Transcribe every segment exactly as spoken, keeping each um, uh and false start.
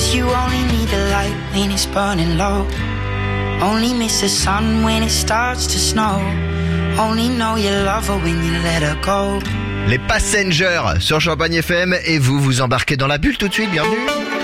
'Cause you only need the light when it's burning low. Only miss the sun when it starts to snow. Only know you love her when you let her go. Les Passengers sur Champagne F M et vous vous embarquez dans la bulle tout de suite, bienvenue.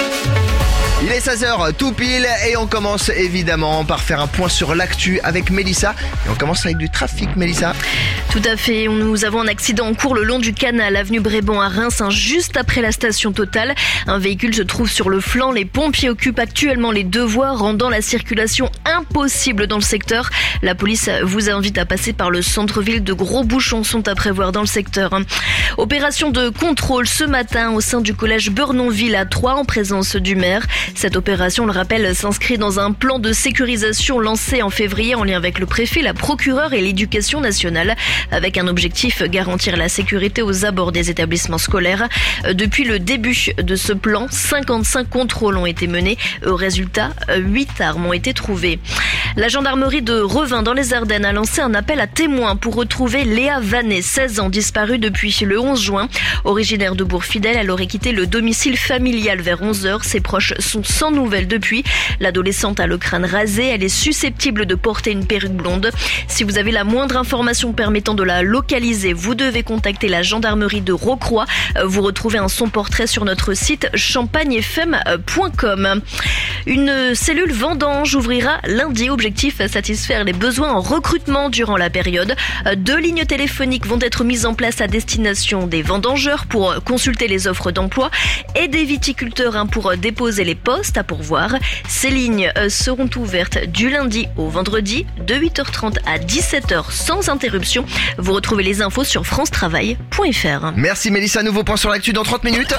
Il est seize heures tout pile et on commence évidemment par faire un point sur l'actu avec Mélissa. Et on commence avec du trafic, Mélissa. Tout à fait, nous avons un accident en cours le long du canal, avenue Bréban à Reims, hein, juste après la station Total. Un véhicule se trouve sur le flanc, les pompiers occupent actuellement les deux voies, rendant la circulation impossible dans le secteur. La police vous invite à passer par le centre-ville, de gros bouchons sont à prévoir dans le secteur. Opération de contrôle ce matin au sein du collège Burnonville à Troyes en présence du maire. Cette opération, on le rappelle, s'inscrit dans un plan de sécurisation lancé en février en lien avec le préfet, la procureure et l'éducation nationale, avec un objectif, garantir la sécurité aux abords des établissements scolaires. Depuis le début de ce plan, cinquante-cinq contrôles ont été menés. Au résultat, huit armes ont été trouvées. La gendarmerie de Revin dans les Ardennes a lancé un appel à témoins pour retrouver Léa Vanet, seize ans, disparue depuis le onze juin. Originaire de Bourg-Fidèle, elle aurait quitté le domicile familial vers onze heures. Ses proches sont sans nouvelles depuis. L'adolescente a le crâne rasé, elle est susceptible de porter une perruque blonde. Si vous avez la moindre information permettant de la localiser, vous devez contacter la gendarmerie de Rocroi. Vous retrouvez un son portrait sur notre site champagne f m point com. Une cellule vendange ouvrira lundi. Objectif, satisfaire les besoins en recrutement durant la période. Deux lignes téléphoniques vont être mises en place à destination des vendangeurs pour consulter les offres d'emploi et des viticulteurs pour déposer les postes à pourvoir. Ces lignes seront ouvertes du lundi au vendredi de huit heures trente à dix-sept heures sans interruption. Vous retrouvez les infos sur france travail point f r. Merci Mélissa, nouveau point sur l'actu dans trente minutes.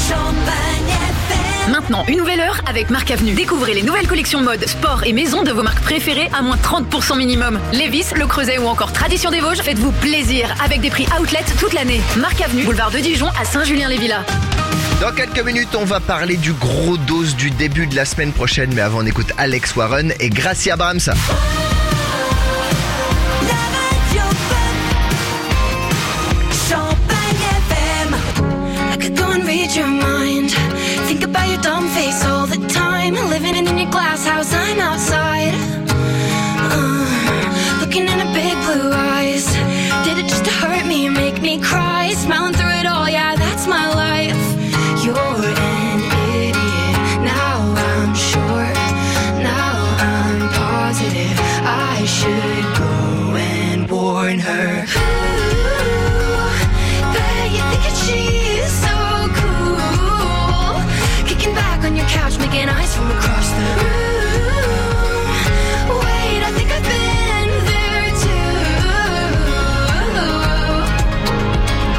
Maintenant, une nouvelle heure avec Marc Avenue. Découvrez les nouvelles collections mode, sport et maison de vos marques préférées à moins trente pour cent minimum. Lévis, Le Creuset ou encore Tradition des Vosges, faites-vous plaisir avec des prix outlet toute l'année. Marc Avenue, boulevard de Dijon à Saint-Julien-les-Villas. Dans quelques minutes, on va parler du gros dos du début de la semaine prochaine. Mais avant, on écoute Alex Warren et Gracie Abrams. Think about your dumb face all the time. Living in your glass house, I'm outside. Uh, looking in a big blue eyes. Did it just to hurt me and make me cry? Smiling through it all, yeah, that's my life. You're an idiot. Now I'm sure. Now I'm positive. I should go and warn her. Ooh, bet you think that she's so cool. Kicking back on your couch, making eyes from across the room. Wait, I think I've been there too.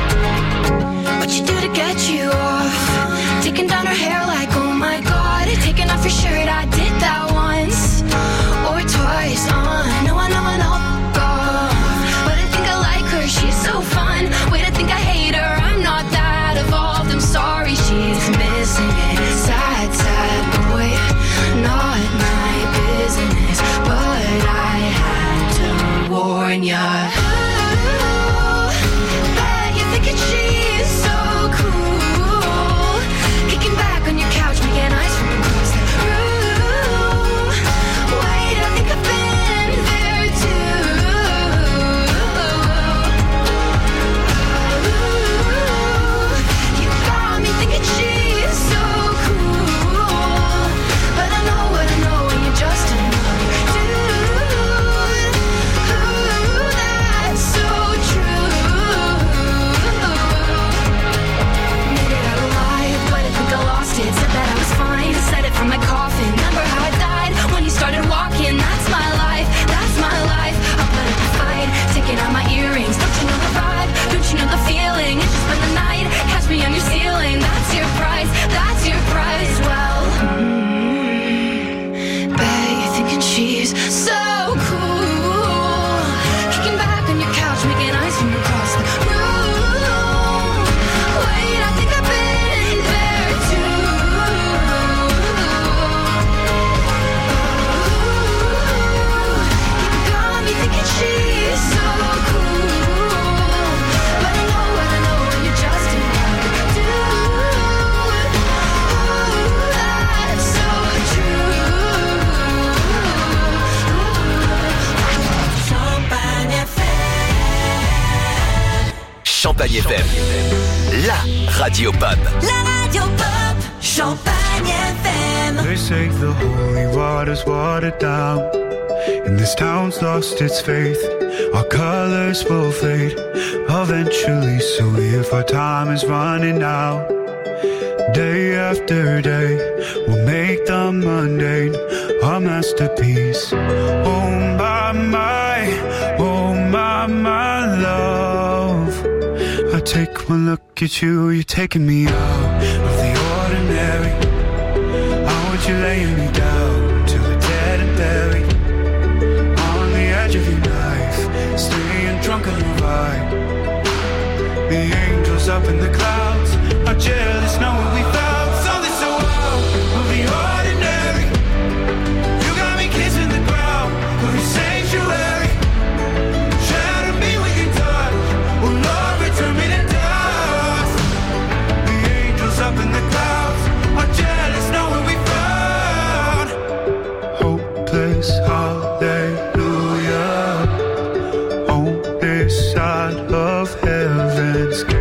Champagne F M, la radio pop. La radio pop, Champagne F M. They say the holy water's watered down, and this town's lost its faith. Our colors will fade eventually, so if our time is running out, day after day, we'll make the mundane our masterpiece. Oh my, my, oh my, my love. I take one look at you, you're taking me out of the ordinary. I want you laying me down till we're dead and buried on the edge of your knife, staying drunk on your vibe. The angels up in the clouds are jealous knowing we found something so out of the ordinary. You got me kissing the ground of your sanctuary. Shadow me with your touch, oh Lord, return me to dust. The angels up in the clouds are jealous knowing we found hopeless hallelujah on this side of heaven's gate.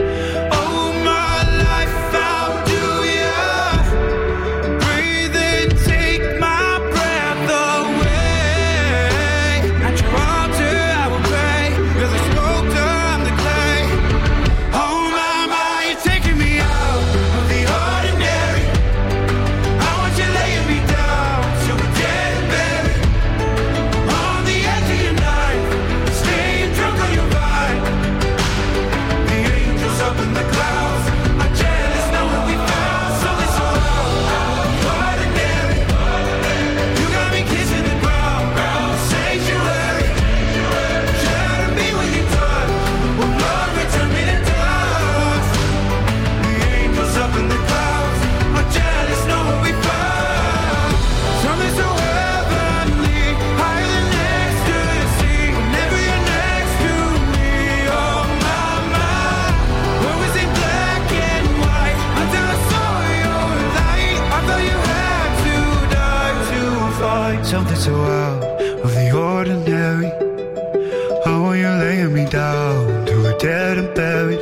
Something so out of the ordinary. How are you laying me down till we're dead and buried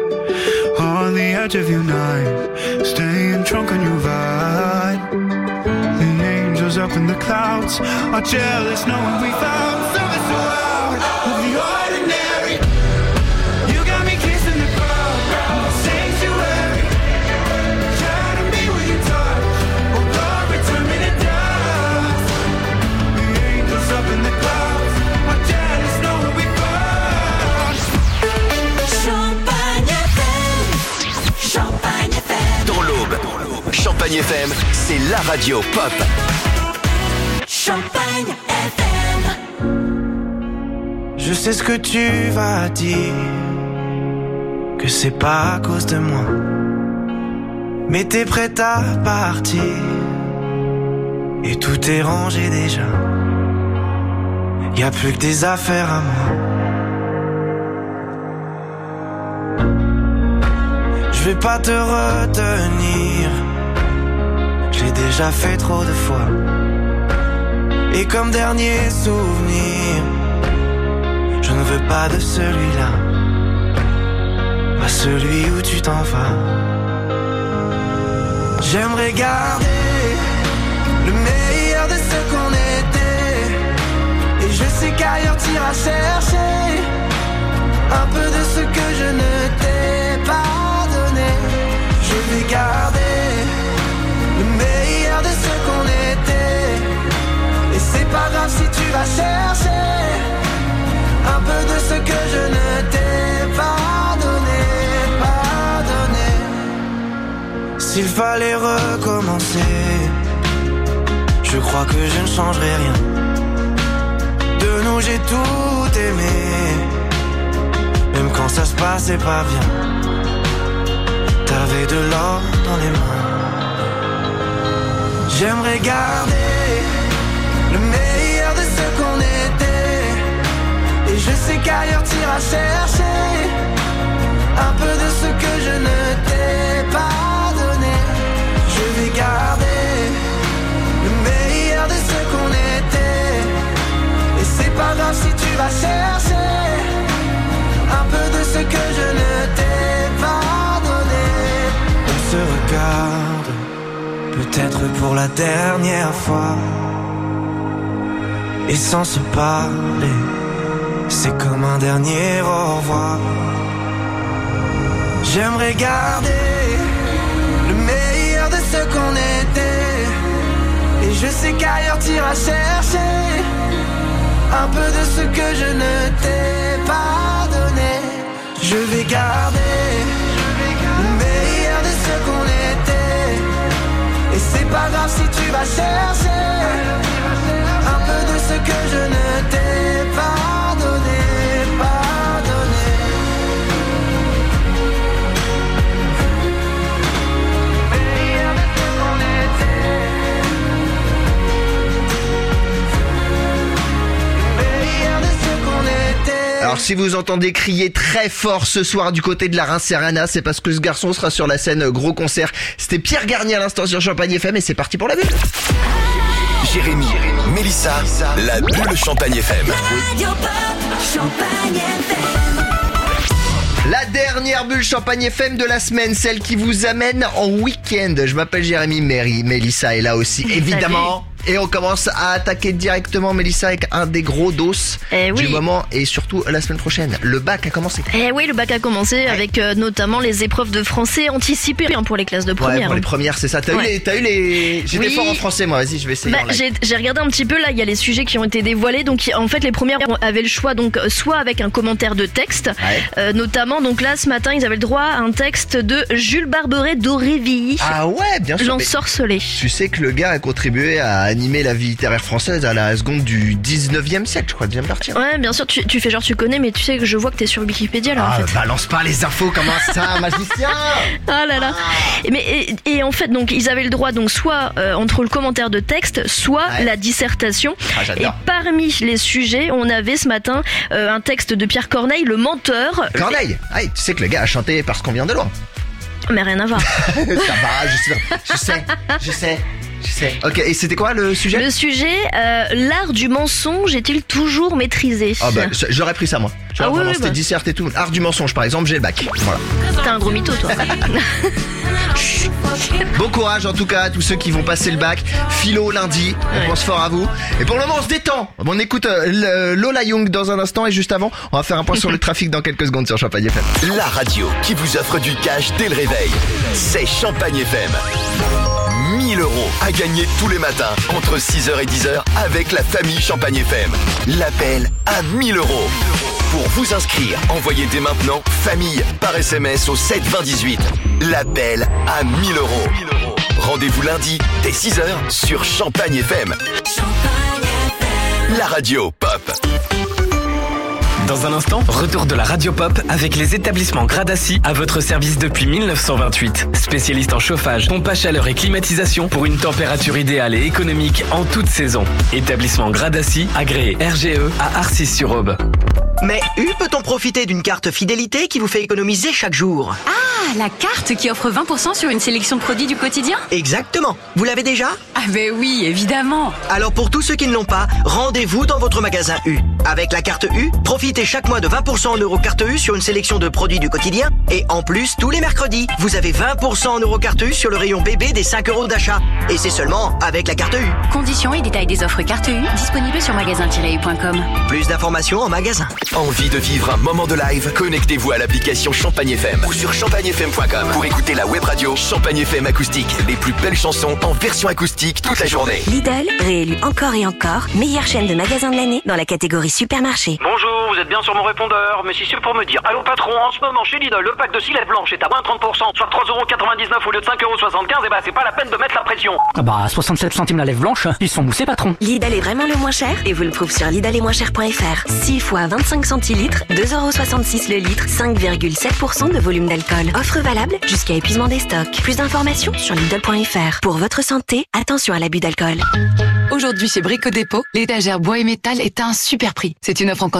on the edge of your night, staying drunk on your vibe. The angels up in the clouds are jealous knowing we found something so out of the ordinary. You got me kissing the ground, sanctuary. Shadow me with your touch, oh Lord, return me to dust. Up in the clouds, are jealous knowing we found Champagne F M, Champagne F M. Dans l'aube, Champagne F M, c'est la radio pop. Champagne F M. Je sais ce que tu vas dire, que c'est pas à cause de moi, mais t'es prête à partir et tout est rangé déjà. Y'a plus que des affaires à moi. Je vais pas te retenir, je l'ai déjà fait trop de fois. Et comme dernier souvenir, je ne veux pas de celui-là, pas celui où tu t'en vas. J'aimerais garder le meilleur de ce qu'on était. Et je sais qu'ailleurs t'iras chercher un peu de ce que je ne t'ai pas donné. Je vais garder le meilleur de ce qu'on était. Et c'est pas grave si tu vas chercher un peu de ce que je ne t'ai pas donné, pas donné. S'il fallait recommencer, je crois que je ne changerai rien. De nous j'ai tout aimé, même quand ça se passait pas bien. T'avais de l'or dans les mains. J'aimerais garder le meilleur de ce qu'on était. Et je sais qu'ailleurs t'iras chercher un peu de ce que je ne t'ai pas donné. Je vais garder le meilleur de ce qu'on était. Et c'est pas grave si tu vas chercher un peu de ce que je ne regarde, peut-être pour la dernière fois. Et sans se parler, c'est comme un dernier au revoir. J'aimerais garder le meilleur de ce qu'on était. Et je sais qu'ailleurs t'iras chercher un peu de ce que je ne t'ai pas donné. Je vais garder le meilleur de ce qu'on était. Et c'est pas grave si tu vas chercher un peu de ce que je ne t'ai pas donné, pas donné. Le meilleur de ce qu'on était. Le meilleur de ce qu'on était. Alors si vous entendez crier très fort ce soir du côté de la Reims Arena, c'est parce que ce garçon sera sur la scène gros concert. C'était Pierre Garnier à l'instant sur Champagne F M et c'est parti pour la bulle. Jérémy, Mélissa, la bulle Champagne F M. Radio Pop, Champagne F M. La dernière bulle Champagne F M de la semaine, celle qui vous amène en week-end. Je m'appelle Jérémy, Mary, Mélissa est là aussi, évidemment. Et on commence à attaquer directement, Mélissa, avec un des gros dos eh oui. du moment et surtout la semaine prochaine. Le bac a commencé. Eh oui, le bac a commencé ouais. avec euh, notamment les épreuves de français anticipées hein, pour les classes de première. Ouais, pour les premières, c'est ça. T'as ouais. eu les, t'as eu les. J'étais oui. fort en français, moi. Vas-y, je vais essayer. Bah, j'ai, j'ai regardé un petit peu là. Il y a les sujets qui ont été dévoilés. Donc, en fait, les premières avaient le choix, donc soit avec un commentaire de texte, ouais. euh, notamment. Donc là, ce matin, ils avaient le droit à un texte de Jules Barberet d'Aurevilly. Ah ouais, bien sûr. L'ensorcelé. Tu sais que le gars a contribué à animer la vie littéraire française à la seconde du dix-neuvième siècle, je crois, deuxième partie. Hein. Ouais, bien sûr, tu, tu fais genre tu connais, mais tu sais que je vois que t'es sur Wikipédia là ah, en fait. Balance pas les infos, comment ça, magicien. Ah là là. Ah. Mais et, et en fait, donc ils avaient le droit donc soit euh, entre le commentaire de texte, soit ouais. la dissertation. Ah, et parmi les sujets, on avait ce matin euh, un texte de Pierre Corneille, le menteur. Corneille. Ah, tu sais que le gars a chanté parce qu'on vient de loin. Mais rien à voir. Ça va, je sais, je sais, je sais. Je sais. Ok, et c'était quoi le sujet ? Le sujet, euh, l'art du mensonge est-il toujours maîtrisé ? Ah bah, j'aurais pris ça moi. Ah oui, oui, c'était bah. disserte et tout. Art du mensonge par exemple, j'ai le bac. Voilà. T'es un gros mytho toi. Bon courage en tout cas à tous ceux qui vont passer le bac. Philo lundi, on ouais. pense fort à vous. Et pour le moment on se détend. On écoute euh, Lola Young dans un instant et juste avant, on va faire un point sur le trafic dans quelques secondes sur Champagne F M. La radio qui vous offre du cash dès le réveil, c'est Champagne F M. mille euros à gagner tous les matins entre six heures et dix heures avec la famille Champagne F M. L'appel à mille euros. Pour vous inscrire, envoyez dès maintenant famille par S M S au sept vingt dix-huit. L'appel à mille euros. Rendez-vous lundi dès six heures sur Champagne F M. La radio pop. Dans un instant, retour de la radio pop avec les établissements Gradaci à votre service depuis mille neuf cent vingt-huit. Spécialiste en chauffage, pompe à chaleur et climatisation pour une température idéale et économique en toute saison. Établissement Gradaci, agréé R G E à Arcis-sur-Aube. Mais U, peut-on profiter d'une carte fidélité qui vous fait économiser chaque jour ? Ah, la carte qui offre vingt pour cent sur une sélection de produits du quotidien ? Exactement. Vous l'avez déjà ? Ah ben oui, évidemment. Alors pour tous ceux qui ne l'ont pas, rendez-vous dans votre magasin U. Avec la carte U, profitez chaque mois de vingt pour cent en euros carte U sur une sélection de produits du quotidien. Et en plus, tous les mercredis, vous avez vingt pour cent en euros carte U sur le rayon bébé des cinq euros d'achat. Et c'est seulement avec la carte U. Conditions et détails des offres carte U disponibles sur magasin tiret u point com. Plus d'informations en magasin. Envie de vivre un moment de live ? Connectez-vous à l'application Champagne F M ou sur champagne f m point com pour écouter la web radio Champagne F M acoustique. Les plus belles chansons en version acoustique toute la journée. Lidl, réélu encore et encore, meilleure chaîne de magasins de l'année dans la catégorie supermarché. Bonjour, vous êtes bien sur mon répondeur, mais si c'est pour me dire allô patron, en ce moment chez Lidl, le pack de cilettes blanches est à moins trente pour cent, soit trois euros quatre-vingt-dix-neuf au lieu de cinq euros soixante-quinze, et bah c'est pas la peine de mettre la pression. Ah bah soixante-sept centimes la lèvre blanche, ils sont moussés patron. Lidl est vraiment le moins cher et vous le prouve sur lidl et moins cher point f r. six fois vingt-cinq centilitres, deux euros soixante-six le litre, cinq virgule sept pour cent de volume d'alcool. Offre valable jusqu'à épuisement des stocks. Plus d'informations sur lidl point f r. Pour votre santé, attention à l'abus d'alcool. Aujourd'hui chez Brico Dépôt, l'étagère bois et métal est à un super prix. C'est une offre en quantité limitée.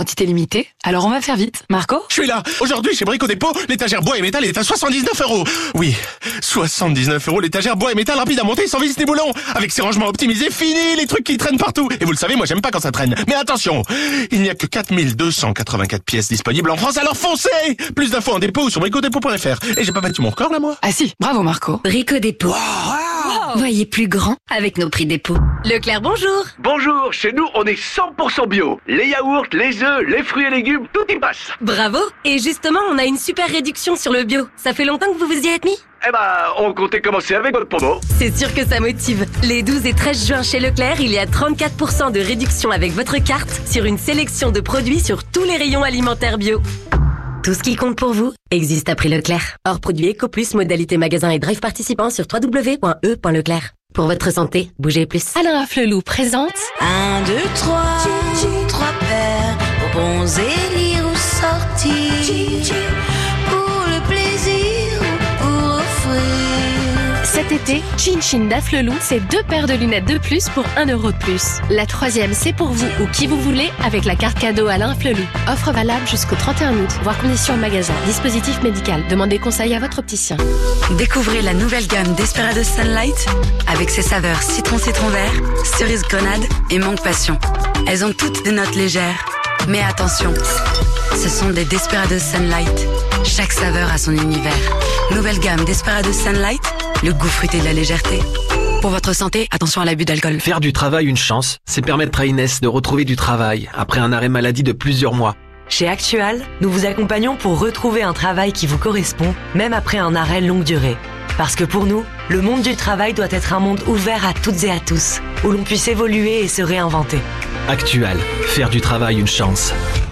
limité, alors on va faire vite. Marco ? Je suis là. Aujourd'hui, chez Brico Dépôt, l'étagère bois et métal est à soixante-dix-neuf euros. Oui, soixante-dix-neuf euros l'étagère bois et métal rapide à monter sans vis ni boulon. Avec ses rangements optimisés, fini les trucs qui traînent partout. Et vous le savez, moi j'aime pas quand ça traîne. Mais attention, il n'y a que quatre mille deux cent quatre-vingt-quatre pièces disponibles en France, alors foncez! Plus d'infos en dépôt ou sur brico dépôt point f r. Et j'ai pas battu mon record là, moi? Ah si, bravo Marco. Brico Dépôt. Wow. Voyez plus grand avec nos prix dépôt. Leclerc, bonjour. Bonjour, chez nous on est cent pour cent bio. Les yaourts, les œufs, les fruits et légumes, tout y passe. Bravo. Et justement, on a une super réduction sur le bio. Ça fait longtemps que vous vous y êtes mis? Eh ben, on comptait commencer avec votre promo. C'est sûr que ça motive. Les douze et treize juin chez Leclerc, il y a trente-quatre pour cent de réduction avec votre carte sur une sélection de produits sur tous les rayons alimentaires bio. Tout ce qui compte pour vous existe à prix Leclerc. Hors produit EcoPlus, modalité magasin et drive participant sur w w w point e point leclerc. Pour votre santé, bougez plus. Alain Afflelou présente Un, deux, trois, trois paires, bons élire ou sortir, pour le plaisir ou pour offrir. cet été, Chin Chin d'Afflelou, c'est deux paires de lunettes de plus pour un euro de plus. La troisième, c'est pour vous ou qui vous voulez avec la carte cadeau Alain Afflelou. Offre valable jusqu'au trente et un août, voire conditions en magasin. Dispositif médical. Demandez conseil à votre opticien. Découvrez la nouvelle gamme Desperados Sunlight avec ses saveurs citron citron vert, cerise grenade et mangue passion. Elles ont toutes des notes légères. Mais attention, ce sont des Desperados Sunlight. Chaque saveur a son univers. Nouvelle gamme Desperados Sunlight, le goût fruité de la légèreté. Pour votre santé, attention à l'abus d'alcool. Faire du travail une chance, c'est permettre à Inès de retrouver du travail après un arrêt maladie de plusieurs mois. Chez Actual, nous vous accompagnons pour retrouver un travail qui vous correspond, même après un arrêt longue durée. Parce que pour nous, le monde du travail doit être un monde ouvert à toutes et à tous, où l'on puisse évoluer et se réinventer. Actual, faire du travail une chance.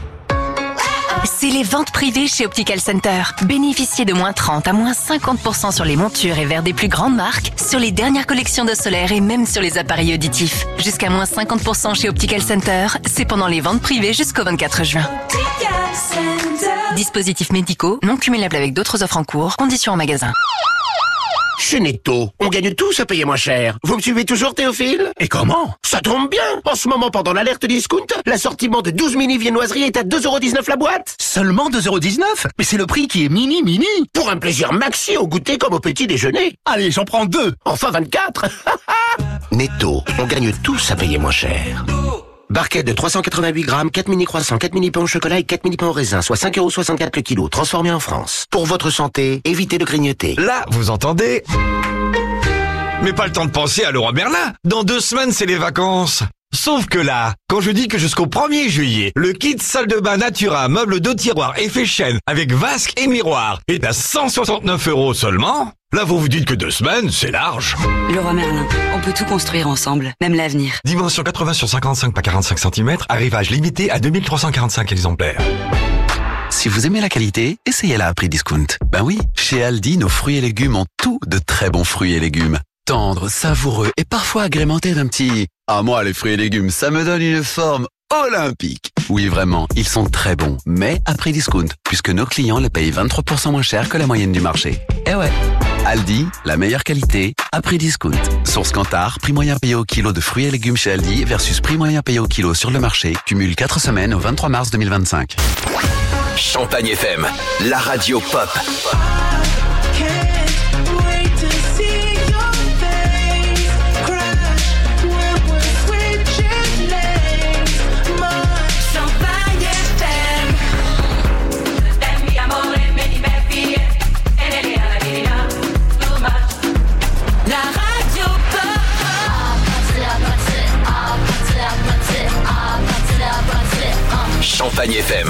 C'est les ventes privées chez Optical Center. Bénéficiez de moins trente à moins cinquante pour cent sur les montures et verres des plus grandes marques, sur les dernières collections de solaire et même sur les appareils auditifs. Jusqu'à moins cinquante pour cent chez Optical Center, c'est pendant les ventes privées jusqu'au vingt-quatre juin. Dispositifs médicaux, non cumulables avec d'autres offres en cours, conditions en magasin. Chez Netto, on gagne tous à payer moins cher. Vous me suivez toujours, Théophile? Et comment? Ça tombe bien. En ce moment, pendant l'alerte discount, l'assortiment de douze mini viennoiseries est à deux euros dix-neuf la boîte. Seulement deux euros dix-neuf? Mais c'est le prix qui est mini mini. Pour un plaisir maxi au goûter comme au petit déjeuner. Allez, j'en prends deux. Enfin vingt-quatre. Netto, on gagne tous à payer moins cher. Barquette de trois cent quatre-vingt-huit grammes, quatre mini croissants, quatre mini pains au chocolat et quatre mini pains au raisin, soit cinq euros soixante-quatre le kilo, transformé en France. Pour votre santé, évitez de grignoter. Là, vous entendez? Mais pas le temps de penser à Leroy Merlin. Dans deux semaines, c'est les vacances. Sauf que là, quand je dis que jusqu'au premier juillet, le kit salle de bain Natura, meuble de tiroir effet chaîne avec vasque et miroir est à cent soixante-neuf euros seulement, là vous vous dites que deux semaines, c'est large. Leroy Merlin, on peut tout construire ensemble, même l'avenir. Dimension quatre-vingts sur cinquante-cinq par quarante-cinq centimètres, arrivage limité à deux mille trois cent quarante-cinq exemplaires. Si vous aimez la qualité, essayez-la à prix discount. Ben oui, chez Aldi, nos fruits et légumes ont tout de très bons fruits et légumes. Tendres, savoureux et parfois agrémentés d'un petit... Ah moi, les fruits et légumes, ça me donne une forme olympique. Oui, vraiment, ils sont très bons, mais à prix discount, puisque nos clients les payent vingt-trois pour cent moins cher que la moyenne du marché. Eh ouais, Aldi, la meilleure qualité, à prix discount. Source Kantar, prix moyen payé au kilo de fruits et légumes chez Aldi versus prix moyen payé au kilo sur le marché, cumule quatre semaines au vingt-trois mars deux mille vingt-cinq. Champagne F M, la radio pop. Champagne F M.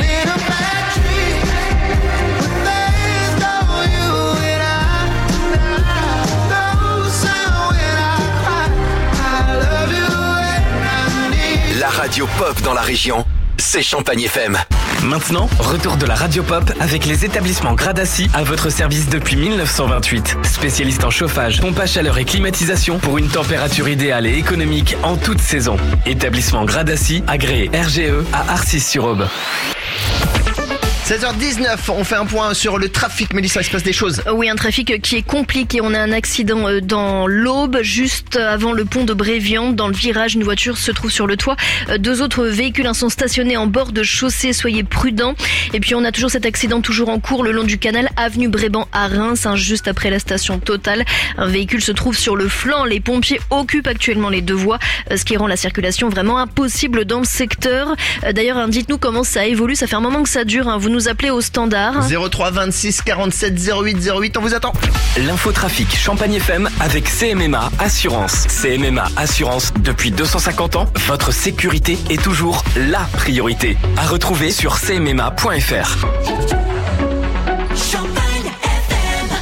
La radio pop dans la région, c'est Champagne F M. Maintenant, retour de la radio pop avec les établissements Gradaci à votre service depuis mille neuf cent vingt-huit. Spécialiste en chauffage, pompe à chaleur et climatisation pour une température idéale et économique en toute saison. Établissement Gradaci, agréé R G E à Arcis-sur-Aube. seize heures dix-neuf, on fait un point sur le trafic. Mélissa, il se passe des choses. Oui, un trafic qui est compliqué. On a un accident dans l'Aube, juste avant le pont de Bréviand. Dans le virage, une voiture se trouve sur le toit. Deux autres véhicules sont stationnés en bord de chaussée. Soyez prudents. Et puis on a toujours cet accident toujours en cours le long du canal, avenue Bréban à Reims, hein, juste après la station Total. Un véhicule se trouve sur le flanc. Les pompiers occupent actuellement les deux voies, ce qui rend la circulation vraiment impossible dans le secteur. D'ailleurs, dites-nous comment ça évolue. Ça fait un moment que ça dure. Hein. Vous nous appelez au standard. zéro trois vingt-six quarante-sept zéro huit zéro huit, on vous attend. L'infotrafic Champagne F M avec C M M A Assurance. C M M A Assurance, depuis deux cent cinquante ans, votre sécurité est toujours la priorité. À retrouver sur c m m a point f r. Champagne F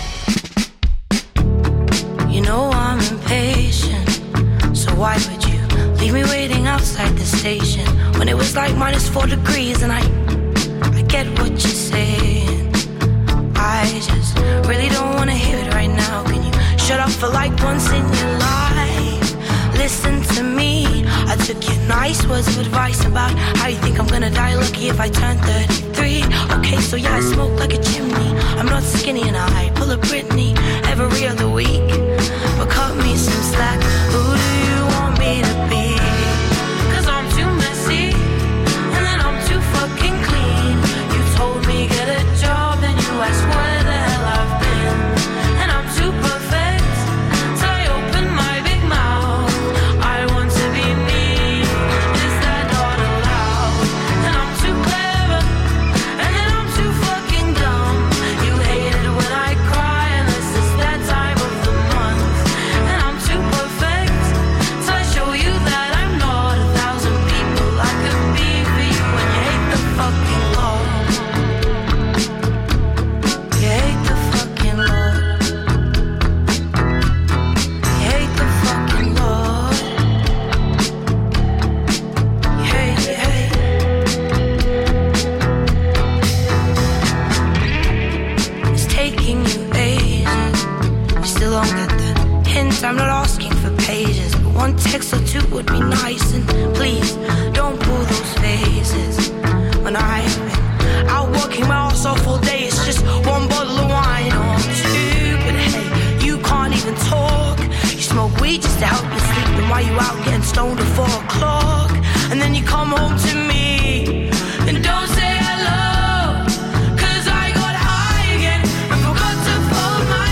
M. You know I'm impatient, so why would you leave me waiting outside the station when it was like minus four degrees and I I get what you're saying. I just really don't wanna hear it right now. Can you shut up for like once in your life? Listen to me. I took your nice words of advice about how you think I'm gonna die lucky if I turn thirty-three. Okay, so yeah, I smoke like a chimney. I'm not skinny and I pull a Britney every other week. But cut me some slack. Who do you want me to be? Cause I'm too messy and then I'm too fucking clean. You told me get a job and you asked where the hell I've been. And I'm too perfect, so I open my big mouth. I want to be me, is that not allowed? And I'm too clever, and then I'm too fucking dumb. You hate it when I cry, unless it's that time of the month. And I'm too perfect, so I show you that I'm not a thousand people I could be for you. When you hate the fucking law, you hate the fucking law, you hate the fucking law, you hate, you hate. It's taking you ages, you still don't get the hint. I'm not asking for pages, but one text or two would be nice. And please, don't pull those faces. When I've been out working my ass off all day, it's just one bottle of wine or two. But hey, you can't even talk. You smoke weed just to help you sleep. Then why you out getting stoned at four o'clock? And then you come home to me and don't say hello. Cause I got high again and forgot to fold my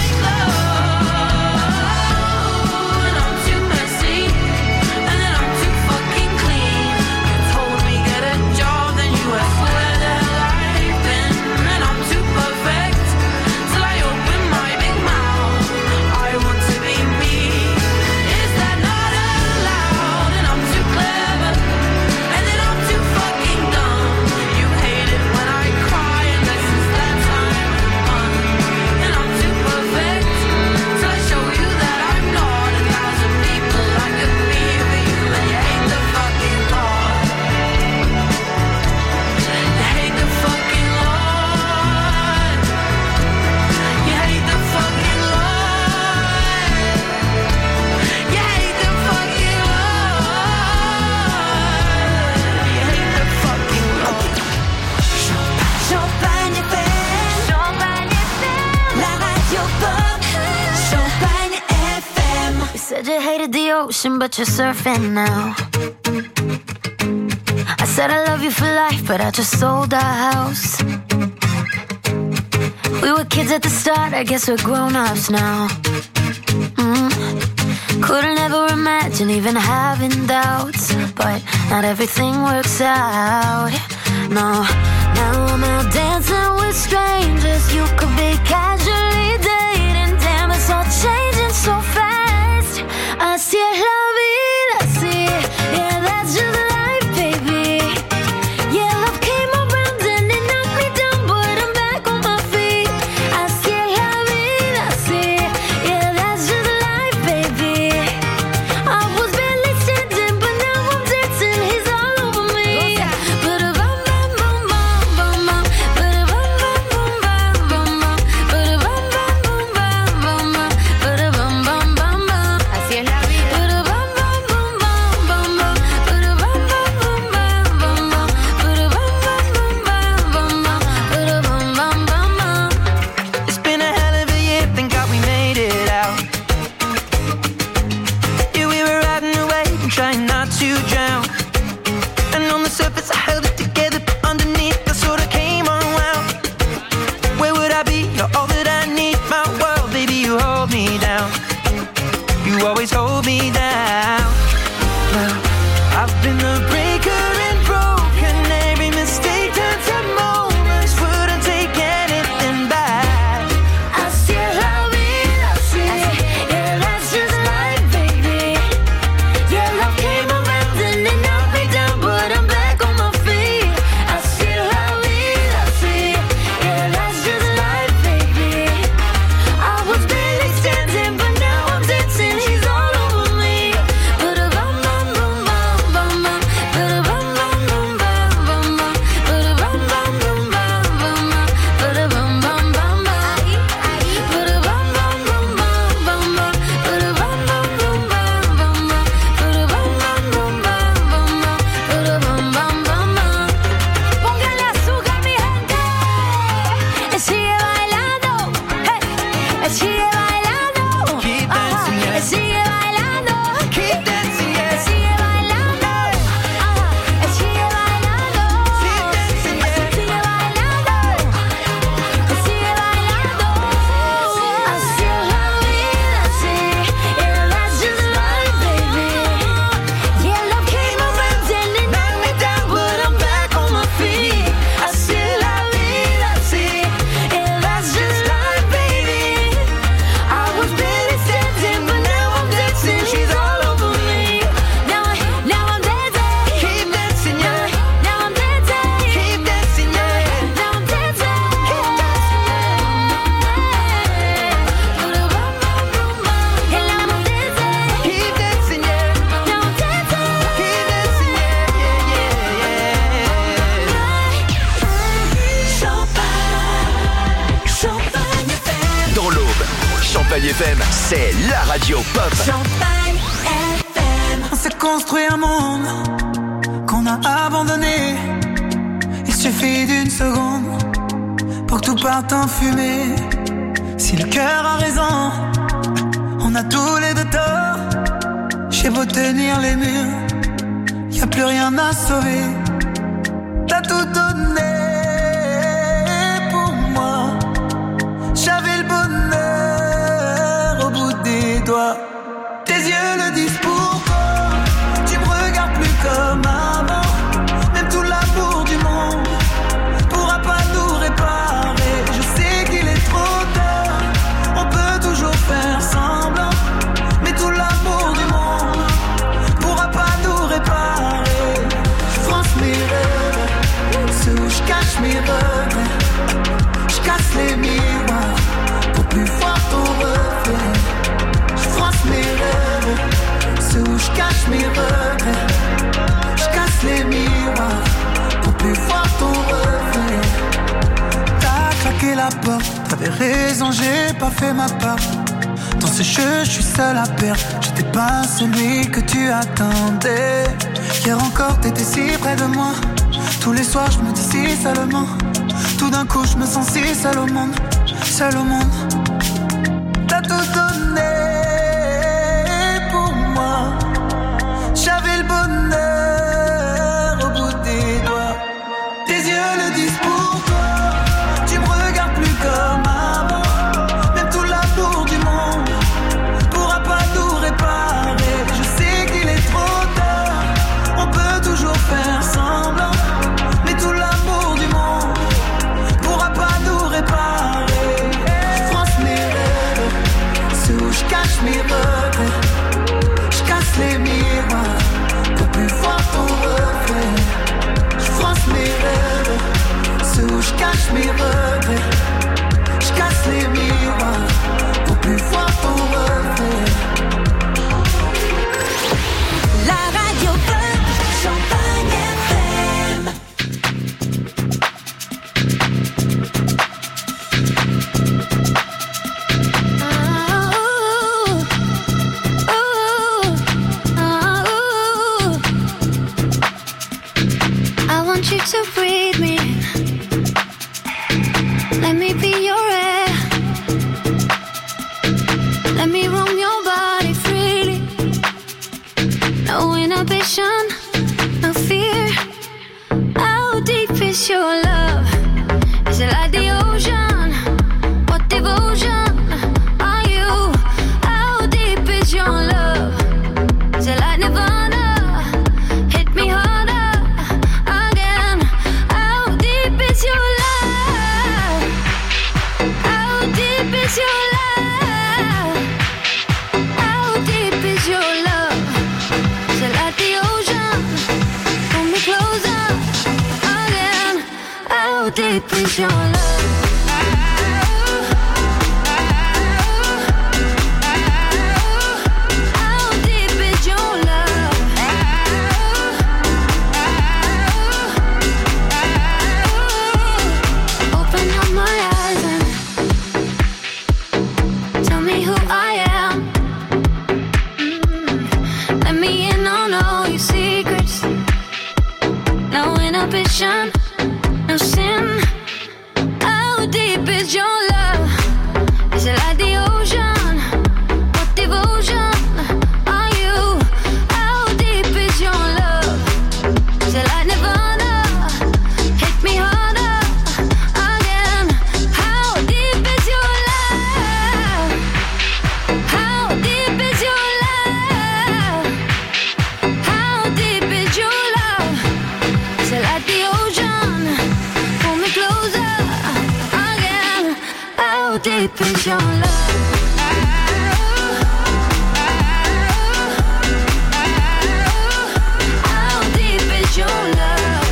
clothes. And I'm too messy and then I'm too fucking clean. You told me get a job, then you asked where the hell I've been. And I'm too perfect, till I open my big mouth. I want to be me, is that not allowed? And I'm too clever, and then I'm too fucking dumb. You hate it when I cry, unless it's that time of the month. And I'm too perfect, till I show you that I'm not a thousand people I could be for you. And you hate the fucking law, you hate the fucking law, you hate the fucking law, you hate the fucking law, you hate the fucking law. Champagne F M, Champagne F M, la radio pop, Champagne F M. You said you hated the ocean, but you're surfing now. I said I love you for life, but I just sold our house. We were kids at the start, I guess we're grown-ups now. Mm. Couldn't ever imagine even having doubts, but not everything works out. No, now I'm out dancing with strangers. You could be casually dating. Damn, it's all changing so fast. Así es la vida, sí. Yeah, that's just life, baby. Yeah, love came around and it knocked me down, but I'm back on my feet. Así es la vida, sí. Yeah, that's just life, baby. I was barely standing, but now I'm dancing. He's all over me. Ba-da-bum, bum, bum, bum, bum, bum. Ba-da-bum, bum, bum, bum, bum, bum. Ba-da-bum, bum, bum, bum, bum, bum. Ba-da-bum, bum, You always hold me down. Well, I've been the breaker and broken. Every mistake turns to moments. Wouldn't take anything back. I still love it, I see. Yeah, that's just life, baby. Yeah, love came around and then knocked me down, but I'm back on my feet. I still love it, I see. Yeah, that's just life, baby. I was barely standing, but now I'm dancing. He's all over me. But a bum bum bum bum bum bum. But a bum bum bum bum bum bum. But a bum bum bum bum bum bum. But a bum bum bum bum. But a bum bum bum bum bum bum. But a bum bum bum bum bum bum. But a bum bum bum bum bum bum. But a bum bum bum bum. Póngale azúcar, mi gente. Y sigue bailando. Hey. Y sigue bailando. Keep dancing, yeah. Y sigue bailando. Keep dancing, yeah. Y sigue bailando. Ajá. Y sigue bailando. Keep dancing, yeah. Y sigue bailando. Y sigue bailando. I still love it, I see. Yeah, that's just life, baby. Yeah, love came around and it knocked me down, but I'm back on my feet. I still love it, I see. Yeah, that's just life, baby. I was barely standing, but now I'm dancing. She's all over me. Now, I, now I'm dancing. Keep dancing, yeah. Now I'm dancing. Keep dancing, yeah. Now I'm dancing. Keep dancing. Keep dancing, yeah. Now I'm dancing. Keep dancing, yeah, yeah, yeah, yeah. Champagne, Champagne F M. Dans l'Aube, Champagne F M, c'est la radio pop. Champagne F M. On s'est construit un monde qu'on a abandonné. Il suffit d'une seconde pour que tout parte en fumée. Si le cœur a raison, on a tous les deux tort. J'ai beau tenir les murs, y a plus rien à sauver. T'as tout donné pour moi. J'avais le bonheur au bout des doigts. Tes yeux le disent pourquoi. Tu me regardes plus comme avant. Même tout l'amour du monde pourra pas nous réparer. Je sais qu'il est trop tard. On peut toujours faire semblant. Mais tout l'amour du monde pourra pas nous réparer. Je France mes rêves, ceux où je cache mes regrets. Je casse les miroirs pour plus voir ton reflet. Je France mes rêves, ceux où je cache mes regrets. Je casse les miroirs pour plus voir ton reflet. T'as claqué la porte, t'avais raison, j'ai pas fait ma part. Dans ce jeu, je suis seul à perdre. J'étais pas celui que tu attendais. Hier encore, t'étais si près de moi. Tous les soirs, je me dis si seulement. Tout d'un coup, je me sens si seul au monde. Seul au monde. T'as tout donné pour moi. J'avais le bonheur au bout des doigts. Tes yeux le disent pour toi. Tu me regardes plus comme avant. Même tout l'amour du monde pourra pas nous réparer. Je sais qu'il est trop tard. On peut toujours faire semblant. Mais tout l'amour du monde pourra pas nous réparer. Je France mes rêves, ceux où je cache mes regrets. Je casse les miroirs pour plus voir ton reflet. Je France mes rêves, ceux où je cache mes regrets. Je casse les miroirs pour plus voir ton reflet. La radio pop, Champagne F M. I want you to breathe me. is your love? No sin. How deep is your love? Is it like the ocean? What devotion are you? How deep is your love? Is it like Nirvana? Hit me harder again. How deep is your love? How deep is your love? How deep is your love? Is it like the ocean? Pull me closer again. How deep is your love? How deep is your love?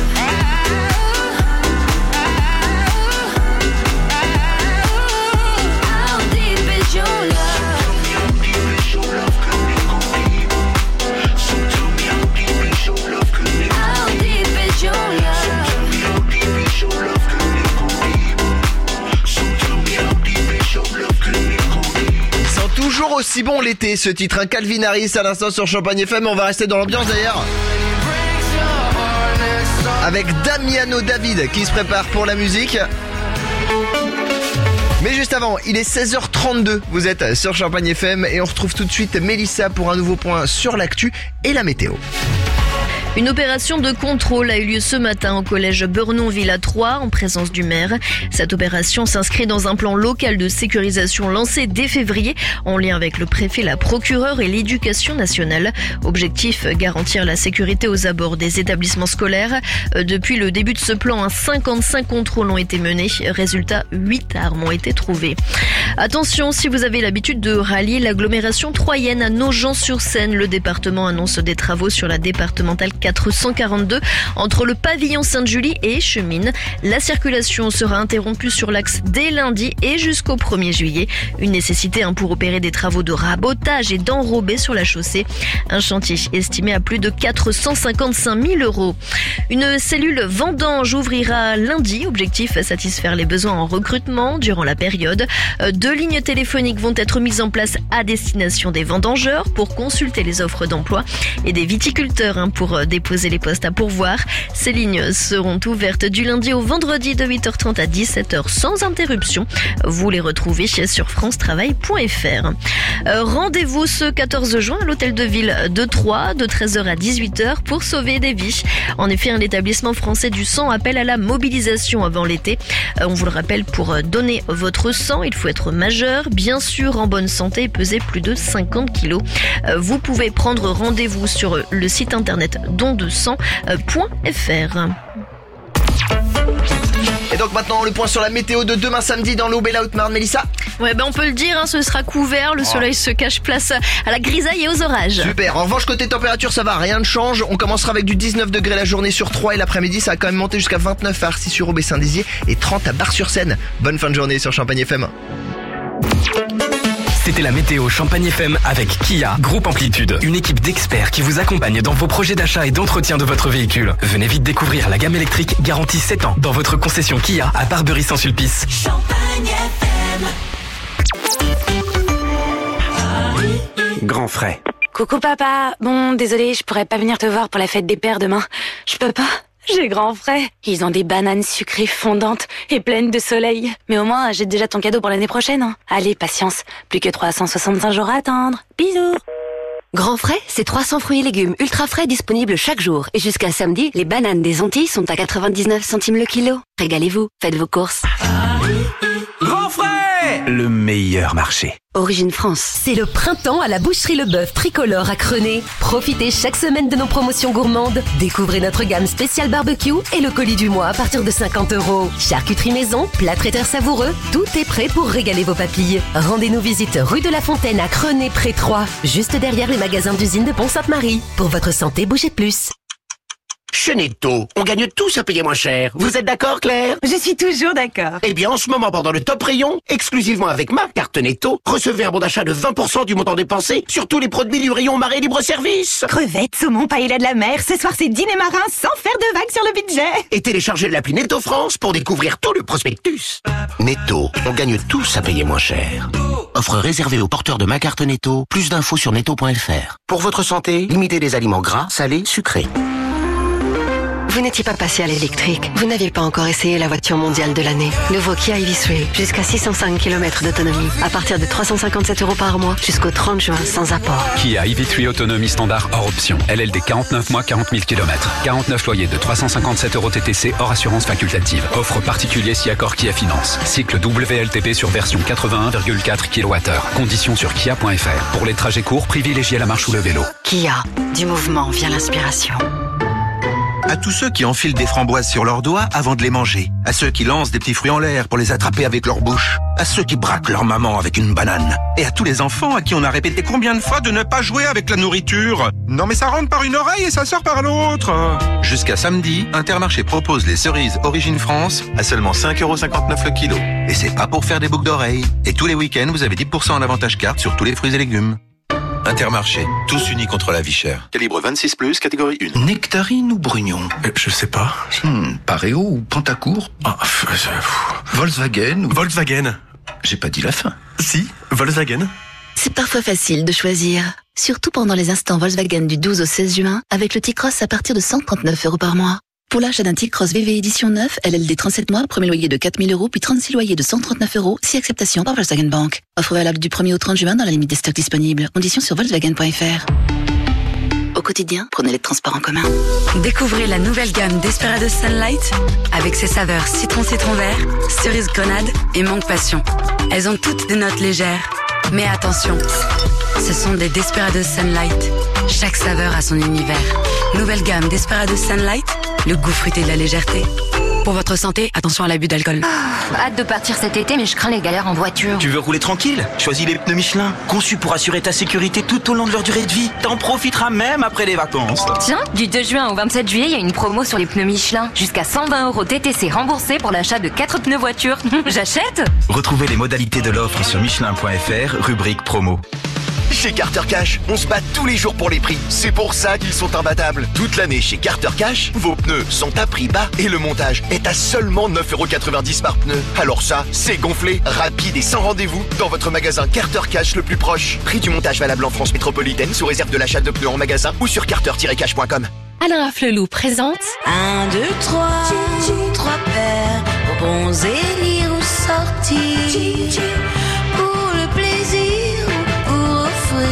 How deep is your love? How deep is your love? Sent toujours aussi bon l'été ce titre, un Calvin Harris à l'instant sur Champagne F M. On va rester dans l'ambiance d'ailleurs avec Damiano David qui se prépare pour la musique. Mais juste avant, il est seize heures trente-deux, vous êtes sur Champagne F M et on retrouve tout de suite Mélissa pour un nouveau point sur l'actu et la météo. Une opération de contrôle a eu lieu ce matin au collège Beurnon-Ville à Troyes en présence du maire. Cette opération s'inscrit dans un plan local de sécurisation lancé dès février en lien avec le préfet, la procureure et l'éducation nationale. Objectif, garantir la sécurité aux abords des établissements scolaires. Depuis le début de ce plan, cinquante-cinq contrôles ont été menés. Résultat, huit armes ont été trouvées. Attention, si vous avez l'habitude de rallier l'agglomération troyenne à Nogent-sur-Seine, le département annonce des travaux sur la départementale quatre cent quarante-deux entre le pavillon Sainte-Julie et Chemine. La circulation sera interrompue sur l'axe dès lundi et jusqu'au premier juillet. Une nécessité hein, pour opérer des travaux de rabotage et d'enrobé sur la chaussée. Un chantier estimé à plus de quatre cent cinquante-cinq mille euros. Une cellule vendange ouvrira lundi. Objectif, satisfaire les besoins en recrutement durant la période. Deux lignes téléphoniques vont être mises en place à destination des vendangeurs pour consulter les offres d'emploi et des viticulteurs hein, pour déposer les postes à pourvoir. Ces lignes seront ouvertes du lundi au vendredi de huit heures trente à dix-sept heures sans interruption. Vous les retrouvez sur france travail point f r. Euh, rendez-vous ce quatorze juin à l'hôtel de ville de Troyes de treize heures à dix-huit heures pour sauver des vies. En effet, un établissement français du sang appelle à la mobilisation avant l'été. Euh, on vous le rappelle, pour donner votre sang, il faut être majeur, bien sûr en bonne santé et peser plus de cinquante kilos. Euh, vous pouvez prendre rendez-vous sur le site internet don de sang point f r. Et donc maintenant le point sur la météo de demain samedi dans l'Aube et la Haute-Marne, Mélissa. Ouais, ben on peut le dire, hein, ce sera couvert, le soleil se cache place à la grisaille et aux orages. Super. En revanche, côté température, ça va, rien ne change. On commencera avec du dix-neuf degrés la journée sur Troyes et l'après-midi, ça va quand même monter jusqu'à vingt-neuf à Arcis-sur-Aube et Saint-Dizier et trente à Bar-sur-Seine. Bonne fin de journée sur Champagne F M. C'était la météo Champagne F M avec Kia, Groupe Amplitude. Une équipe d'experts qui vous accompagne dans vos projets d'achat et d'entretien de votre véhicule. Venez vite découvrir la gamme électrique garantie sept ans dans votre concession Kia à Barbery-Saint-Sulpice. Champagne F M. Grand frais. Coucou papa. Bon, désolé, je pourrais pas venir te voir pour la fête des pères demain. Je peux pas. J'ai grand frais. Ils ont des bananes sucrées fondantes et pleines de soleil. Mais au moins, j'ai déjà ton cadeau pour l'année prochaine. Hein. Allez, patience. Plus que trois cent soixante-cinq jours à attendre. Bisous. Grand frais, c'est trois cents fruits et légumes ultra frais disponibles chaque jour. Et jusqu'à samedi, les bananes des Antilles sont à quatre-vingt-dix-neuf centimes le kilo. Régalez-vous, faites vos courses. Grand frais, le meilleur marché. Origine France. C'est le printemps à la boucherie Le Bœuf Tricolore à Crenay. Profitez chaque semaine de nos promotions gourmandes. Découvrez notre gamme spéciale barbecue et le colis du mois à partir de cinquante euros. Charcuterie maison, plats traiteurs savoureux, tout est prêt pour régaler vos papilles. Rendez-nous visite rue de la Fontaine à Crenay près Troyes, juste derrière les magasins d'usine de Pont-Sainte-Marie. Pour votre santé, bougez plus. Chez Netto, on gagne tous à payer moins cher. Vous êtes d'accord, Claire? Je suis toujours d'accord. Eh bien, en ce moment, pendant le top rayon, exclusivement avec ma carte Netto, recevez un bon d'achat de vingt pour cent du montant dépensé sur tous les produits du rayon Marais libre-service. Crevettes, saumon, paella de la mer, ce soir c'est dîner marin sans faire de vagues sur le budget. Et téléchargez l'appli Netto France pour découvrir tout le prospectus. Netto, on gagne tous à payer moins cher. Offre réservée aux porteurs de ma carte Netto. Plus d'infos sur netto point f r. Pour votre santé, limitez les aliments gras, salés, sucrés. Vous n'étiez pas passé à l'électrique. Vous n'aviez pas encore essayé la voiture mondiale de l'année. Nouveau Kia e v trois, jusqu'à six cent cinq kilomètres d'autonomie. À partir de trois cent cinquante-sept euros par mois, jusqu'au trente juin, sans apport. Kia e v trois autonomie standard hors option. L L D quarante-neuf mois, quarante mille kilomètres. quarante-neuf loyers de trois cent cinquante-sept euros T T C hors assurance facultative. Offre particulier si accord Kia Finance. Cycle W L T P sur version quatre-vingt-un virgule quatre kilowattheures. Conditions sur kia point f r. Pour les trajets courts, privilégiez la marche ou le vélo. Kia, du mouvement vient l'inspiration. À tous ceux qui enfilent des framboises sur leurs doigts avant de les manger. À ceux qui lancent des petits fruits en l'air pour les attraper avec leur bouche. À ceux qui braquent leur maman avec une banane. Et à tous les enfants à qui on a répété combien de fois de ne pas jouer avec la nourriture. Non mais ça rentre par une oreille et ça sort par l'autre. Jusqu'à samedi, Intermarché propose les cerises Origine France à seulement cinq euros cinquante-neuf le kilo. Et c'est pas pour faire des boucles d'oreilles. Et tous les week-ends, vous avez dix pour cent en avantage carte sur tous les fruits et légumes. Intermarché, tous unis contre la vie chère. Calibre vingt-six plus, catégorie un. Nectarine ou Brugnon euh, Je sais pas. Hmm, Pareo ou Pantacourt ah, euh, Volkswagen ou... Volkswagen. J'ai pas dit la fin. Si, Volkswagen. C'est parfois facile de choisir. Surtout pendant les instants Volkswagen du douze au seize juin, avec le T-Cross à partir de cent trente-neuf euros par mois. Pour l'achat d'un T-Cross V V édition neuf, L L D trente-sept mois, premier loyer de quatre mille euros, puis trente-six loyers de cent trente-neuf euros, si acceptation par Volkswagen Bank. Offre valable du premier au trente juin dans la limite des stocks disponibles. Conditions sur volkswagen point f r. Au quotidien, prenez les transports en commun. Découvrez la nouvelle gamme Desperados Sunlight avec ses saveurs citron citron vert, cerise grenade et mangue passion. Elles ont toutes des notes légères. Mais attention, ce sont des Desperados Sunlight. Chaque saveur a son univers. Nouvelle gamme Desperados Sunlight, le goût fruité de la légèreté. Pour votre santé, attention à l'abus d'alcool. Oh, hâte de partir cet été, mais je crains les galères en voiture. Tu veux rouler tranquille? Choisis les pneus Michelin, conçus pour assurer ta sécurité tout au long de leur durée de vie. T'en profiteras même après les vacances. Tiens, du deux juin au vingt-sept juillet, il y a une promo sur les pneus Michelin. Jusqu'à cent vingt euros T T C remboursés pour l'achat de quatre pneus voiture. J'achète? Retrouvez les modalités de l'offre sur michelin point f r, rubrique promo. Chez Carter Cash, on se bat tous les jours pour les prix. C'est pour ça qu'ils sont imbattables. Toute l'année chez Carter Cash, vos pneus sont à prix bas et le montage est à seulement neuf euros quatre-vingt-dix par pneu. Alors ça, c'est gonflé, rapide et sans rendez-vous dans votre magasin Carter Cash le plus proche. Prix du montage valable en France métropolitaine sous réserve de l'achat de pneus en magasin ou sur carter tiret cash point com. Alain Afflelou présente Un, deux, trois, trois paires, bons élire ou sortir, pour le plaisir ou pour offrir.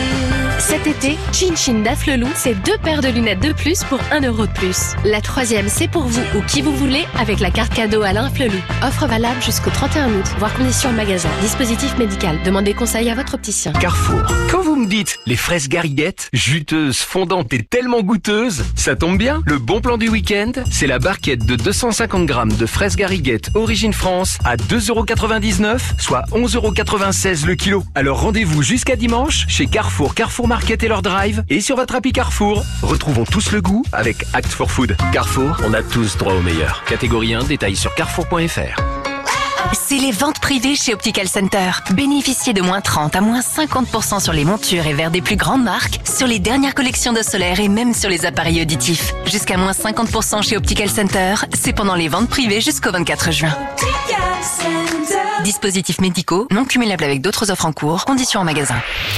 cet été, Chin Chin d'Afflelou, c'est deux paires de lunettes de plus pour un euro de plus. La troisième, c'est pour vous ou qui vous voulez avec la carte cadeau Alain Afflelou. Offre valable jusqu'au trente et un août, voire conditions en magasin. Dispositif médical. Demandez conseil à votre opticien. Carrefour. Quand vous me dites les fraises gariguettes, juteuses, fondantes et tellement goûteuses, ça tombe bien. Le bon plan du week-end, c'est la barquette de deux cent cinquante grammes de fraises gariguettes Origine France à deux euros quatre-vingt-dix-neuf, soit onze euros quatre-vingt-seize le kilo. Alors rendez-vous jusqu'à dimanche chez Carrefour, Carrefour Market et leur drive et sur votre appli Carrefour. Retrouvons tous le goût avec Act for Food. Carrefour, on a tous droit au meilleur. Catégorie un, détails sur carrefour point f r. C'est les ventes privées chez Optical Center. Bénéficiez de moins trente à moins cinquante pour cent sur les montures et verres des plus grandes marques, sur les dernières collections de solaire et même sur les appareils auditifs. Jusqu'à moins cinquante pour cent chez Optical Center, c'est pendant les ventes privées jusqu'au vingt-quatre juin. Dispositifs médicaux, non cumulables avec d'autres offres en cours, conditions en magasin.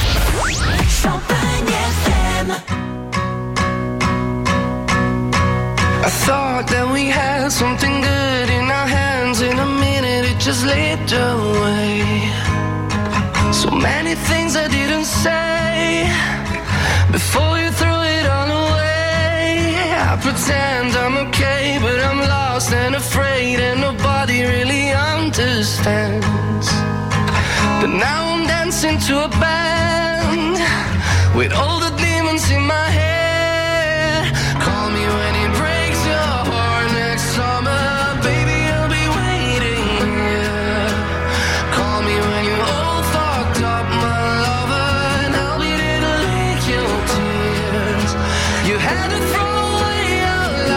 I thought that we had something good in our hands. In a minute it just slipped away. So many things I didn't say before you threw it all away. I pretend I'm okay, but I'm lost and afraid, and nobody really understands. But now I'm dancing to a band with all the demons in my head. Call me when it breaks your heart next summer, baby, I'll be waiting here. Call me when you're all fucked up, my lover, and I'll be there to lick your tears. You had to throw away our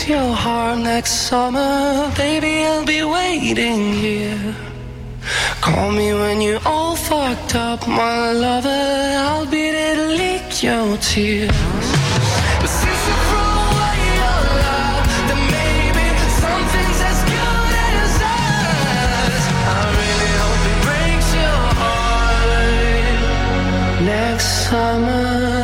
breaks your heart next summer, baby, I'll be waiting here. Call me when you're all fucked up, my lover, I'll be there to lick your tears. But since you threw away your love, then maybe something's as good as us. I really hope it breaks your heart next summer.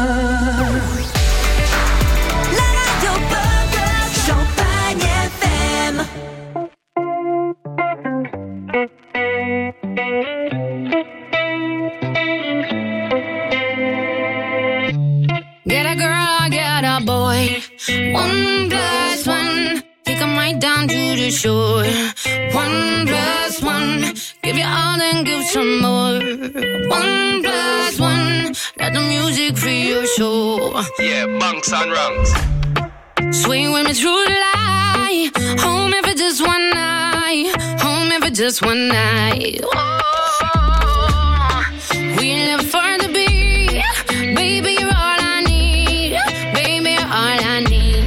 Get a girl, get a boy. One plus one, take 'em right down to the shore. One plus one, give you all and give some more. One plus one, let the music free your soul. Yeah, bunks and rungs. Swing with me through the light. Home if it's just one night. Home if it's just one night. Oh, we live for the beat. Baby, you're all I need. Baby, you're all I need.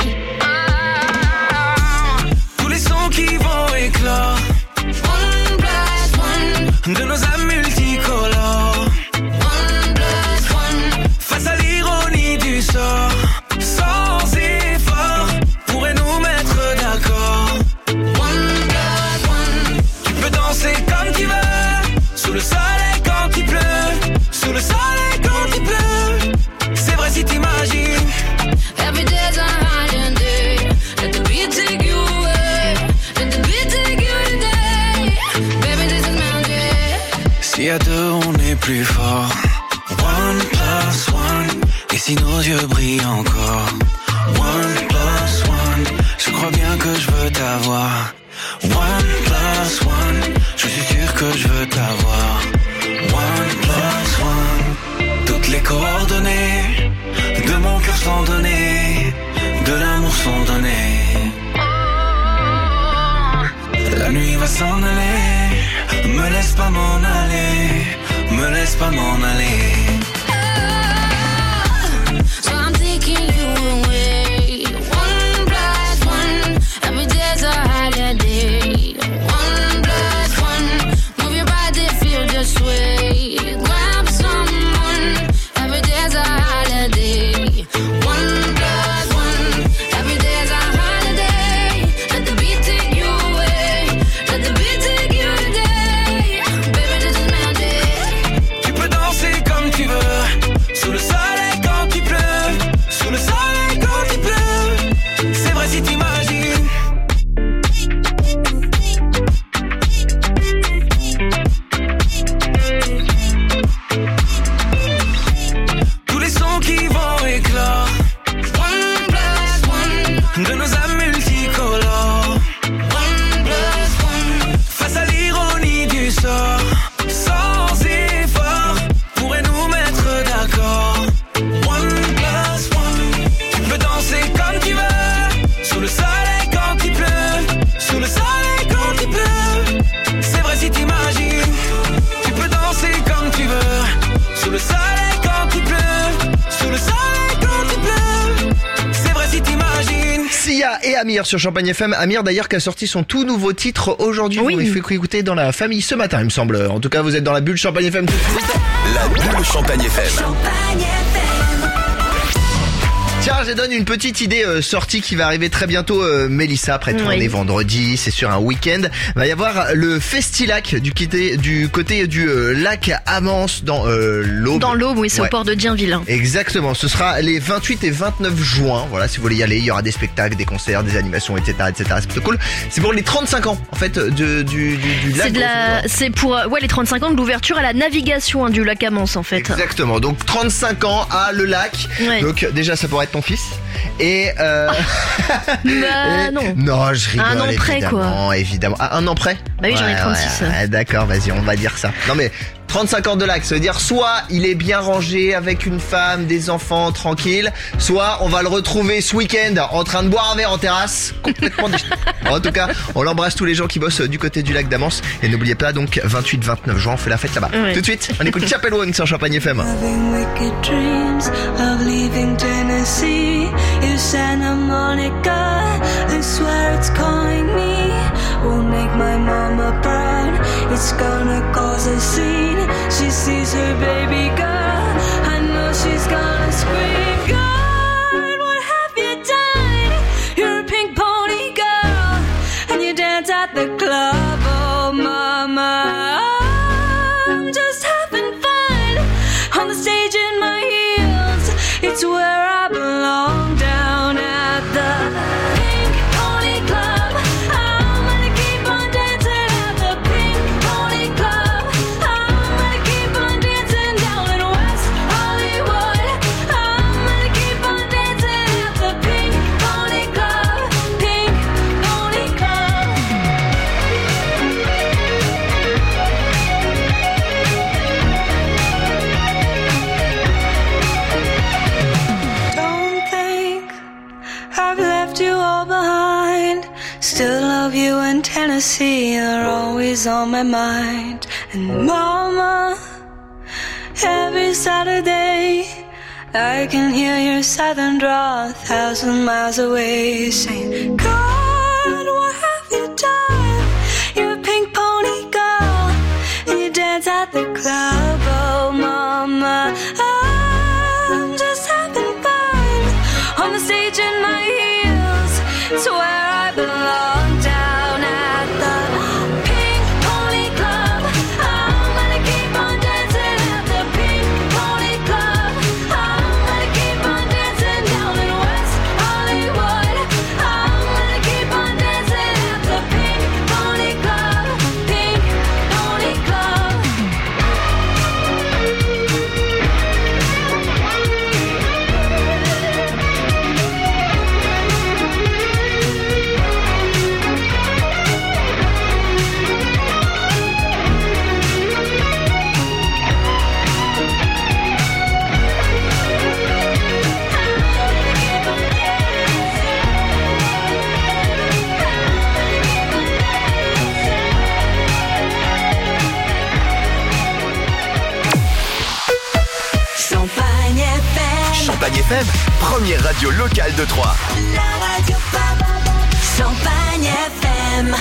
Oh. Tous les sons qui vont éclore. One plus one. De nos âmes multicolores. One plus one. Face à l'ironie du sort. Sans effort, pourrait nous mettre d'accord. One plus one. Tu peux danser comme tu veux. Sous le soleil quand il pleut. Sous le soleil quand il pleut. C'est vrai si t'imagines. Every day's a holiday. Let the beat take you away. Let the beat take you today. Baby, this is magic. Si à deux on est plus fort. One plus one. Et si nos yeux brillent encore. One plus one. Je crois bien que je veux t'avoir. One plus one. Je suis sûr que je veux t'avoir. One plus one. Toutes les coordonnées de mon cœur sont données. De l'amour sont données. La nuit va s'en aller. Me laisse pas m'en aller. Me laisse pas m'en aller. So I'm taking you away. One plus one. Every day's a holiday. One plus one. Move your body, feel the sway. Grab someone. Every day's a holiday. One plus one. Every day's a holiday. Let the beat take you away. Let the beat take you today. Baby, this is magic. Tu peux danser comme tu veux. Sous le soleil quand il pleut. Sous le soleil quand il pleut. C'est vrai si t'imagines. Tous les sons qui vont éclore. One plus one. De nos âmes multicolores. One plus one. Face à l'ironie du sort. Sans effort, pourrait nous mettre d'accord. One plus one. Tu peux danser comme tu veux. Sous le soleil quand il pleut. Sous le soleil quand il pleut. C'est vrai si t'imagines. Tu peux danser comme tu veux. Sous le soleil quand il pleut. Sous le soleil quand il pleut. C'est vrai si t'imagines. Sia et Amir sur Champagne F M. Amir d'ailleurs qui a sorti son tout nouveau titre aujourd'hui. Oui. Vous m'avez fait écouter dans la famille ce matin il me semble. En tout cas vous êtes dans la bulle Champagne F M tout de suite. La bulle Champagne F M. Tiens, je donne une petite idée euh, sortie qui va arriver très bientôt, euh, Mélissa, après tourner Oui. vendredi, c'est sur un week-end. Va y avoir le Festilac du côté du, côté du euh, lac Amance dans euh, l'Aube. Dans l'Aube, oui, c'est Ouais. au port de Dienville. Exactement, ce sera les vingt-huit et vingt-neuf juin. Voilà, si vous voulez y aller, il y aura des spectacles, des concerts, des animations, et cetera, et cetera. C'est plutôt cool. C'est pour les trente-cinq ans, en fait, de, du, du, du lac. C'est de la, c'est pour, euh, ouais, les trente-cinq ans de l'ouverture à la navigation hein, du lac Amance, en fait. Exactement, donc trente-cinq ans à le lac. Ouais. Donc déjà, ça pourrait être ton fils. Et euh... Bah, non. Non, je rigole. Un an près, évidemment, quoi. Évidemment. Ah, un an près. Bah oui, j'en ai trente-six. Ouais, ouais, d'accord, vas-y, on va dire ça. Non mais trente-cinq ans de lac, ça veut dire soit il est bien rangé avec une femme, des enfants, tranquille, soit on va le retrouver ce week-end en train de boire un verre en terrasse, complètement déch... En tout cas, on l'embrasse tous les gens qui bossent du côté du lac d'Amance. Et n'oubliez pas donc vingt-huit vingt-neuf juin, on fait la fête là-bas. Ouais. Tout de suite, on écoute Chapel One sur Champagne F M. Having wicked dreams of leaving Tennessee. is Santa Monica. I swear it's calling me. Won't make my mama proud. It's gonna cause a scene. She sees her baby girl. I know she's gonna scream. God, what have you done? You're a pink pony girl, and you dance at the club. Oh, mama, I'm just having fun on the stage in my heels. It's where I belong, down at the Pink Pony Club. I'm gonna keep on dancing at the Pink Pony Club. I'm gonna keep on dancing down in West Hollywood. I'm gonna keep on dancing at the Pink Pony Club. Pink Pony Club. Don't think I've left you all behind. Still love you in Tennessee. You're always on my mind. And mama, every Saturday I can hear your southern drawl a thousand miles away, saying, God, what have you done? You're a pink pony girl, and you dance at the club. Oh, mama, I'm just having fun on the stage in my heels. It's where I belong, down at the Pink Pony Club. I'm gonna keep on dancing at the Pink Pony Club. I'm gonna keep on dancing down in West Hollywood. I'm gonna keep on dancing at the Pink Pony Club. Pink Pony Club. Champagne F M. Champagne F M, première radio locale de Troyes. La radio pop. Champagne F M.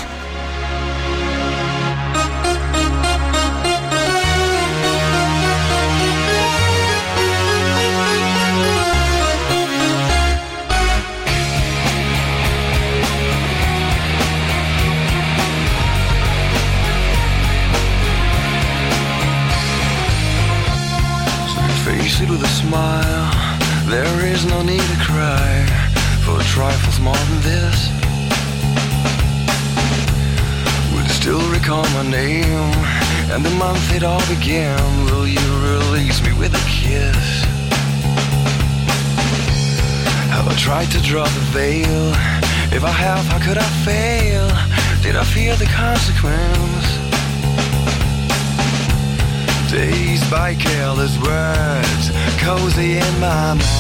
Face it with a smile. There is no need to cry for trifles more than this. Would still recall my name and the month it all began. Will you release me with a kiss? Have I tried to draw the veil? If I have, how could I fail? Did I fear the consequence? Dazed by careless words, cozy in my mind.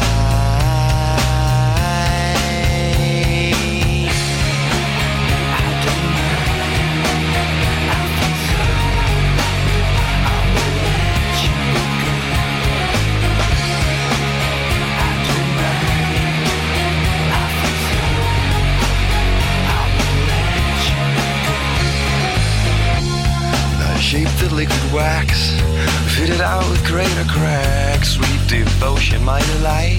Shaped the liquid wax, fitted out with greater cracks. Sweet devotion, my delight.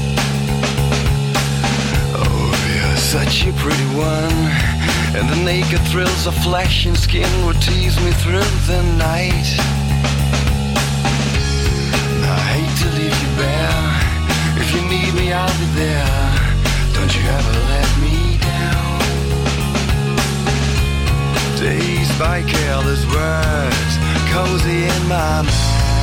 Oh, you're such a pretty one, and the naked thrills of flesh and skin would tease me through the night. I hate to leave you bare. If you need me, I'll be there. Don't you ever let me down. Dazed by careless words, cozy in my mind.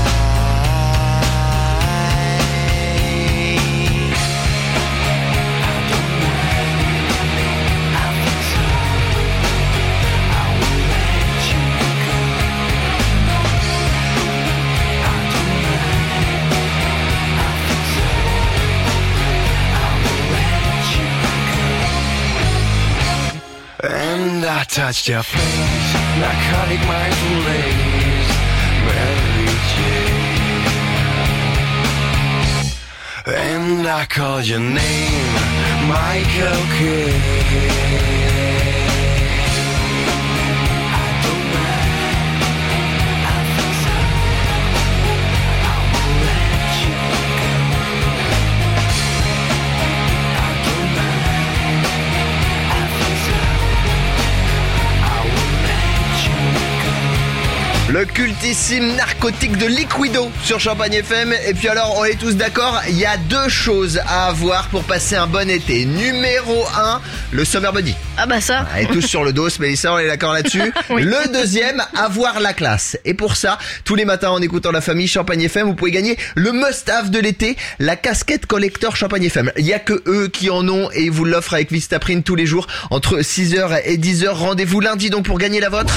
And I touched your face, narcotic mindful lace, Mary Jane. And I call your name, Michael Kidd. Le cultissime narcotique de Liquido sur Champagne F M. Et puis alors, on est tous d'accord, il y a deux choses à avoir pour passer un bon été. Numéro un, le Summer Body. Ah bah ça. On est tous sur le dos, Mélissa, on est d'accord là-dessus. Oui. Le deuxième, avoir la classe. Et pour ça, tous les matins en écoutant la famille Champagne F M, vous pouvez gagner le must-have de l'été, la casquette collector Champagne F M. Il y a que eux qui en ont et ils vous l'offrent avec Vistaprint tous les jours entre six heures et dix heures. Rendez-vous lundi donc pour gagner la vôtre.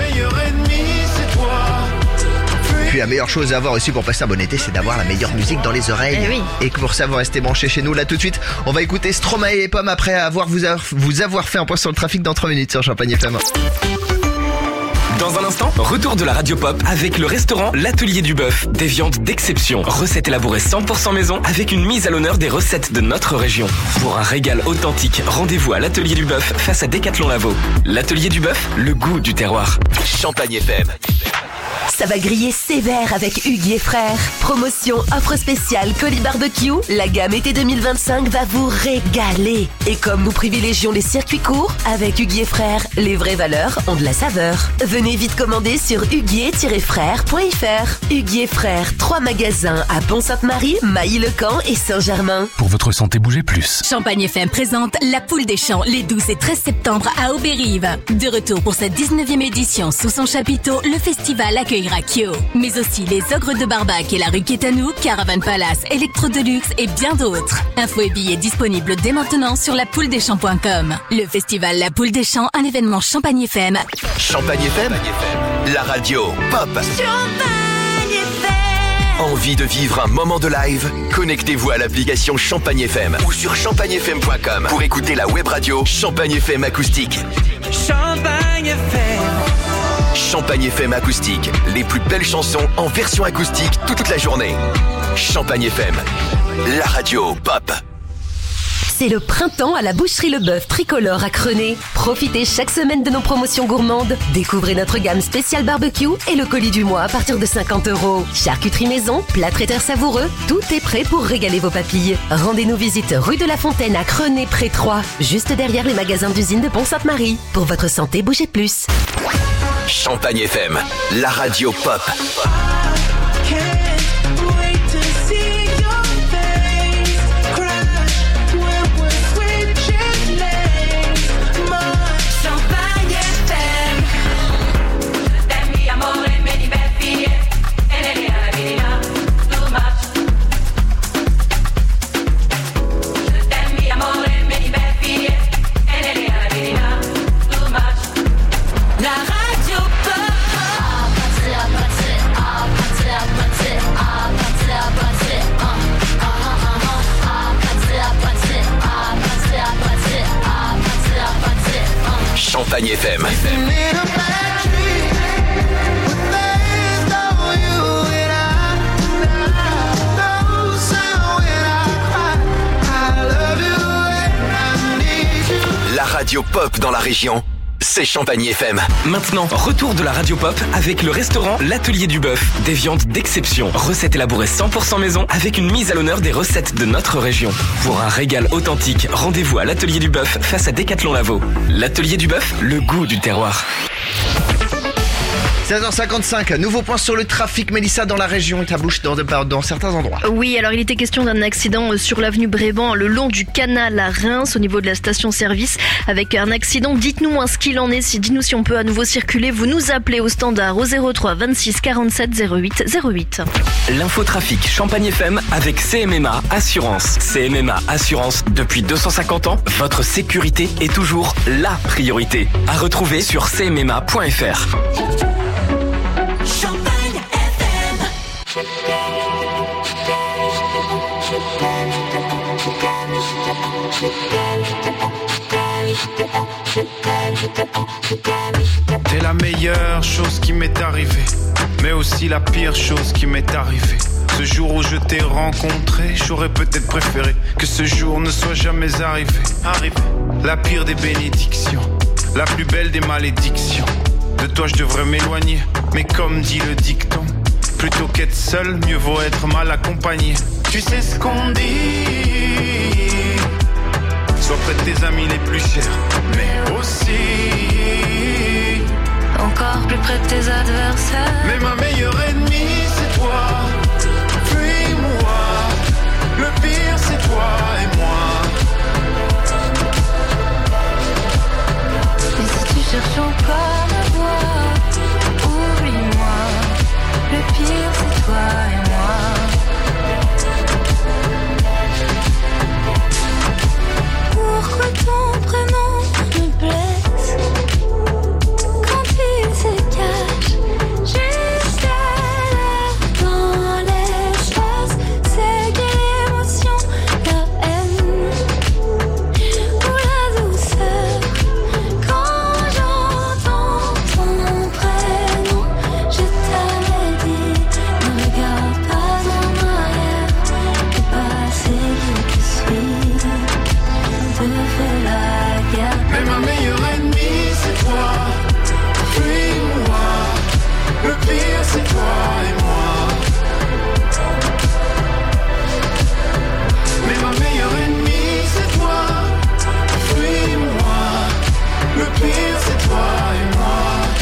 Puis la meilleure chose à avoir aussi pour passer un bon été, c'est d'avoir la meilleure musique dans les oreilles. Eh oui. Et que pour ça, vous restez branchés chez nous. Là tout de suite, on va écouter Stromae et les Pommes après avoir vous, avoir vous avoir fait un point sur le trafic dans trois minutes sur Champagne F M. Dans un instant, retour de la radio pop avec le restaurant L'Atelier du Bœuf. Des viandes d'exception, recettes élaborées cent pour cent maison avec une mise à l'honneur des recettes de notre région. Pour un régal authentique, rendez-vous à l'Atelier du Bœuf face à Décathlon Lavaux. L'Atelier du Bœuf, le goût du terroir. Champagne F M. Ça va griller sévère avec Hugues et Frères. Promotion, offre spéciale, colis barbecue. La gamme été deux mille vingt-cinq va vous régaler. Et comme nous privilégions les circuits courts, avec Hugues et Frères, les vraies valeurs ont de la saveur. Venez vite commander sur huguier tiret frères point f r. Hugues et Frères, trois magasins à Pont-Sainte-Marie, Mailly-le-Camp et Saint-Germain. Pour votre santé, bougez plus. Champagne F M présente La Poule des Champs les douze et treize septembre à Aubérive. De retour pour sa dix-neuvième édition sous son chapiteau, le festival accueillera Kyo, mais aussi les Ogres de Barbac et la rue Quétanou, Caravan Palace, Electro Deluxe et bien d'autres. Infos et billets disponibles dès maintenant sur la poule des champs point com. Le festival La Poule des Champs, un événement Champagne F M. Champagne F M, la radio pop. Champagne F M. Envie de vivre un moment de live? Connectez-vous à l'application Champagne F M ou sur champagne f m point com pour écouter la web radio Champagne F M acoustique. Champagne F M. Champagne F M acoustique, les plus belles chansons en version acoustique toute la journée. Champagne F M, la radio pop. C'est le printemps à la boucherie Le Bœuf Tricolore à Crenay. Profitez chaque semaine de nos promotions gourmandes. Découvrez notre gamme spéciale barbecue et le colis du mois à partir de cinquante euros. Charcuterie maison, plats traiteurs savoureux, tout est prêt pour régaler vos papilles. Rendez-nous visite rue de la Fontaine à Crenay près trois, juste derrière les magasins d'usine de Pont-Sainte-Marie. Pour votre santé, bougez plus. Champagne F M, la radio pop. Champagne F M. La radio pop dans la région, c'est Champagne F M. Maintenant, retour de la radio pop avec le restaurant L'Atelier du Bœuf. Des viandes d'exception, recettes élaborées cent pour cent maison avec une mise à l'honneur des recettes de notre région. Pour un régal authentique, rendez-vous à l'Atelier du Bœuf face à Décathlon Lavaux. L'Atelier du Bœuf, le goût du terroir. seize heures cinquante-cinq, nouveau point sur le trafic, Mélissa, dans la région et ta bouche dans, dans certains endroits. Oui, alors il était question d'un accident sur l'avenue Bréban, le long du canal à Reims, au niveau de la station-service, avec un accident. Dites-nous hein, ce qu'il en est, si, dites-nous si on peut à nouveau circuler. Vous nous appelez au standard au zéro trois vingt-six quarante-sept zéro huit zéro huit. L'infotrafic Champagne F M avec C M M A Assurance. C M M A Assurance, depuis deux cent cinquante ans, votre sécurité est toujours la priorité. À retrouver sur c m m a point f r. Champagne F M. T'es la meilleure chose qui m'est arrivée, mais aussi la pire chose qui m'est arrivée. Ce Ce jour où je t'ai rencontré, j'aurais peut-être préféré que ce jour ne soit jamais arrivé. Arrivé. La pire des bénédictions, la plus belle des malédictions. De toi je devrais m'éloigner, mais comme dit le dicton, plutôt qu'être seul, mieux vaut être mal accompagné. Tu sais ce qu'on dit, sois près de tes amis les plus chers, mais aussi encore plus près de tes adversaires. Mais ma meilleure ennemie c'est toi, puis moi. Le pire c'est toi et moi. Et si tu cherches encore à voir, oublie-moi. Le pire c'est toi et moi. Pourquoi ton prénom me blesse quand il se cache juste à l'heure dans les choses? C'est quelle émotion, la haine ou la douceur? Quand j'entends ton prénom, je t'avais dit, ne regarde pas en arrière. Le passé qui suit te fait la guerre. Mais ma meilleure ennemie c'est toi, puis moi. Le pire c'est toi et moi. Mais ma meilleure ennemie c'est toi, puis moi. Le pire c'est toi et moi.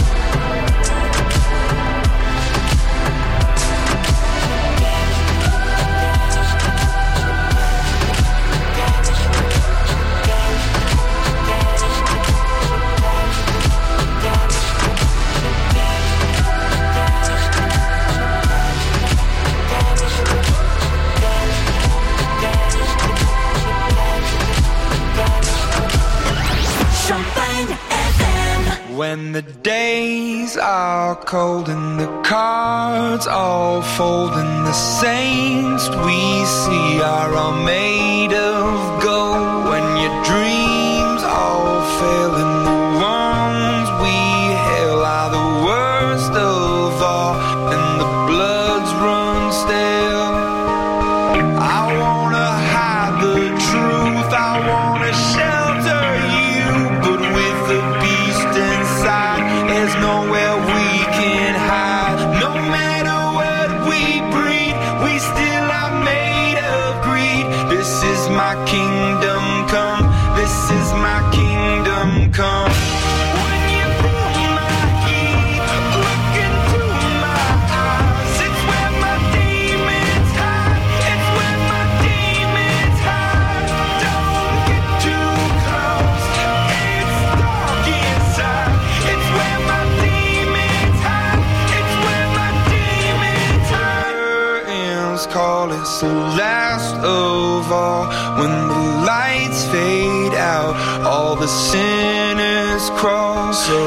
When the days are cold and the cards all fold and the saints we see are all made of gold. When your dreams all fail and the ones we hail are the worst of all and the bloods run stale. I wanna hide the truth, I wanna shelter you, but with the beast inside, there's nowhere we can hide. No matter what we breed, we still are made of greed. This is my kingdom come, this is my kingdom come. When you pull my key, look into my eyes, it's where my demons hide, it's where my demons hide. Don't get too close, it's dark inside, it's where my demons hide, it's where my demons hide. Curtains call it's the last of all. When the lights fade out, all the sinners crawl. So